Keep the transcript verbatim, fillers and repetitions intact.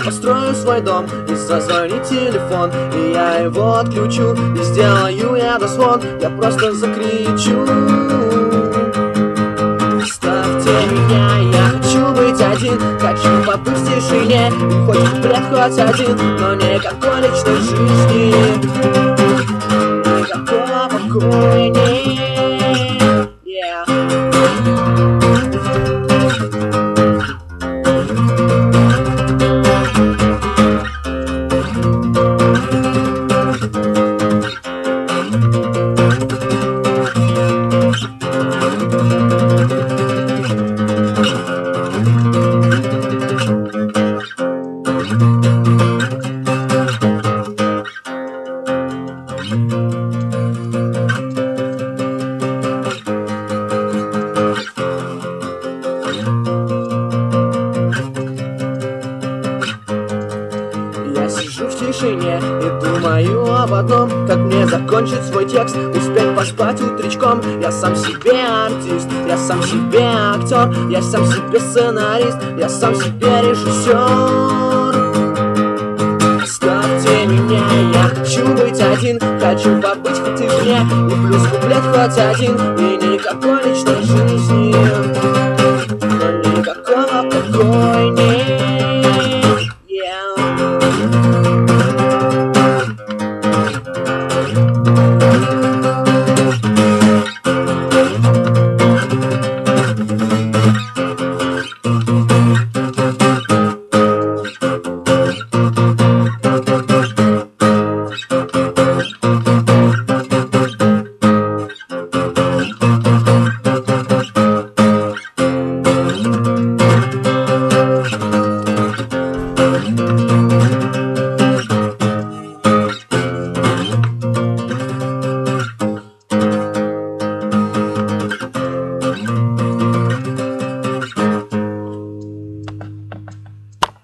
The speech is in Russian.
построю свой дом и зазвонит телефон, и я его отключу, и сделаю я дозвон, я просто закричу: ставьте меня, я хочу быть один, хочу побыть в тишине, и хоть куплет хоть один, но никакой личной жизни, никакого покоя нет. Yeah. Я сижу в тишине и думаю об одном: как мне закончить свой текст, успеть поспать утречком. Я сам себе артист, я сам себе актер, я сам себе сценарист, я сам себе режиссер. Ставьте меня, я хочу быть один, хочу побыть в тишине, и плюс куплет хоть один, и никакой личной жизни.